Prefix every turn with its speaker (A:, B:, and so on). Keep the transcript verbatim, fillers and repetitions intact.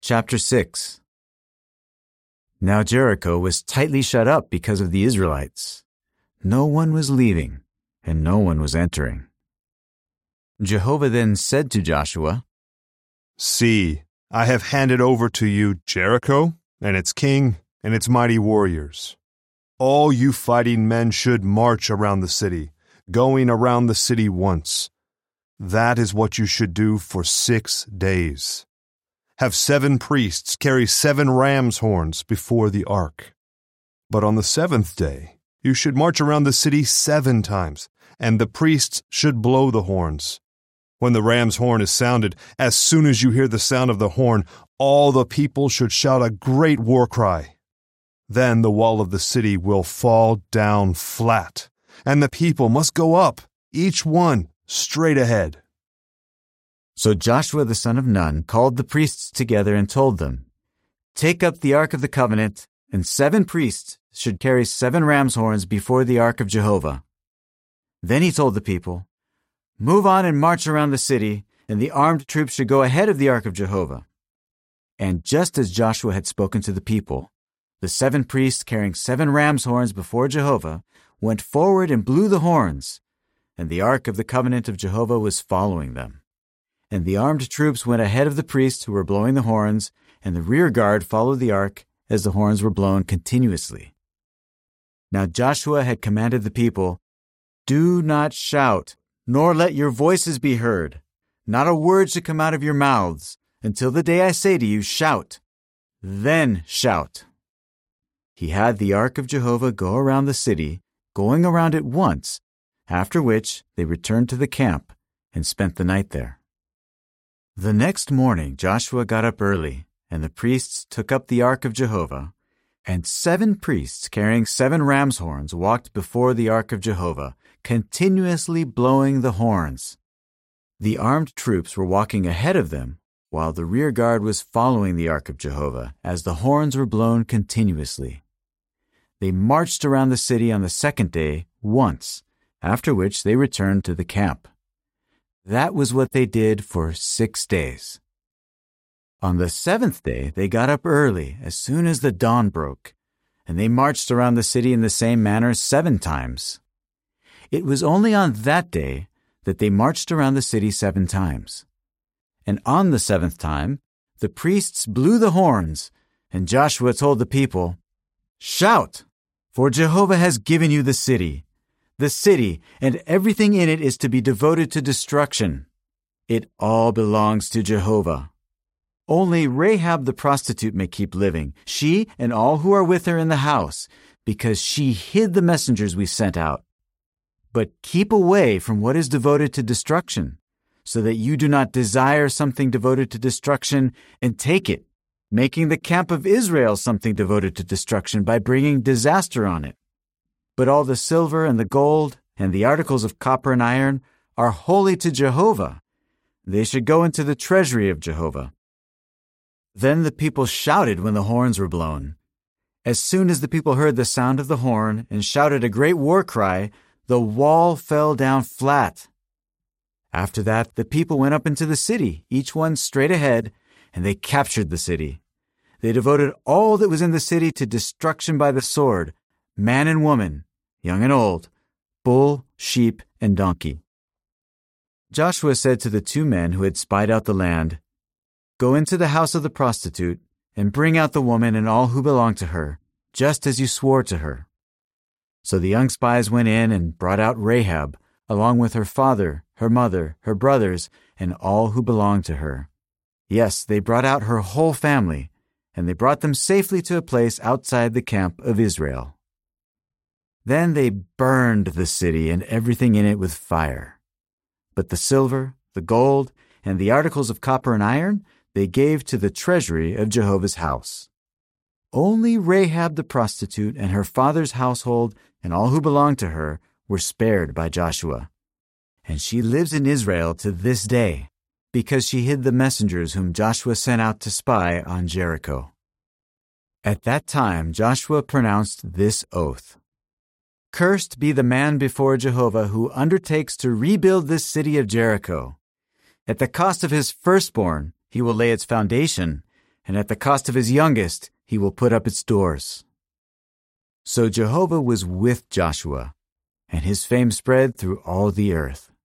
A: Chapter six. Now Jericho was tightly shut up because of the Israelites. No one was leaving, and no one was entering. Jehovah then said to Joshua,
B: See, I have handed over to you Jericho, and its king, and its mighty warriors. All you fighting men should march around the city, going around the city once. That is what you should do for six days. Have seven priests carry seven ram's horns before the ark. But on the seventh day, you should march around the city seven times, and the priests should blow the horns. When the ram's horn is sounded, as soon as you hear the sound of the horn, all the people should shout a great war cry. Then the wall of the city will fall down flat, and the people must go up, each one straight ahead.
A: So Joshua the son of Nun called the priests together and told them, Take up the ark of the covenant, and seven priests should carry seven ram's horns before the ark of Jehovah. Then he told the people, Move on and march around the city, and the armed troops should go ahead of the ark of Jehovah. And just as Joshua had spoken to the people, the seven priests carrying seven ram's horns before Jehovah went forward and blew the horns, and the ark of the covenant of Jehovah was following them. And the armed troops went ahead of the priests who were blowing the horns, and the rear guard followed the ark as the horns were blown continuously. Now Joshua had commanded the people, Do not shout, nor let your voices be heard. Not a word should come out of your mouths, until the day I say to you, Shout. Then shout. He had the ark of Jehovah go around the city, going around it once, after which they returned to the camp and spent the night there. The next morning Joshua got up early, and the priests took up the ark of Jehovah, and seven priests carrying seven ram's horns walked before the ark of Jehovah, continuously blowing the horns. The armed troops were walking ahead of them, while the rear guard was following the ark of Jehovah, as the horns were blown continuously. They marched around the city on the second day once, after which they returned to the camp. That was what they did for six days. On the seventh day, they got up early as soon as the dawn broke, and they marched around the city in the same manner seven times. It was only on that day that they marched around the city seven times. And on the seventh time, the priests blew the horns, and Joshua told the people, Shout, for Jehovah has given you the city. The city and everything in it is to be devoted to destruction. It all belongs to Jehovah. Only Rahab the prostitute may keep living, she and all who are with her in the house, because she hid the messengers we sent out. But keep away from what is devoted to destruction, so that you do not desire something devoted to destruction and take it, making the camp of Israel something devoted to destruction by bringing disaster on it. But all the silver and the gold and the articles of copper and iron are holy to Jehovah. They should go into the treasury of Jehovah. Then the people shouted when the horns were blown. As soon as the people heard the sound of the horn and shouted a great war cry, the wall fell down flat. After that, the people went up into the city, each one straight ahead, and they captured the city. They devoted all that was in the city to destruction by the sword, man and woman, young and old, bull, sheep, and donkey. Joshua said to the two men who had spied out the land, Go into the house of the prostitute and bring out the woman and all who belong to her, just as you swore to her. So the young spies went in and brought out Rahab, along with her father, her mother, her brothers, and all who belonged to her. Yes, they brought out her whole family, and they brought them safely to a place outside the camp of Israel. Then they burned the city and everything in it with fire. But the silver, the gold, and the articles of copper and iron they gave to the treasury of Jehovah's house. Only Rahab the prostitute and her father's household and all who belonged to her were spared by Joshua. And she lives in Israel to this day, because she hid the messengers whom Joshua sent out to spy on Jericho. At that time Joshua pronounced this oath, Cursed be the man before Jehovah who undertakes to rebuild this city of Jericho. At the cost of his firstborn he will lay its foundation, and at the cost of his youngest he will put up its doors." So Jehovah was with Joshua, and his fame spread through all the earth.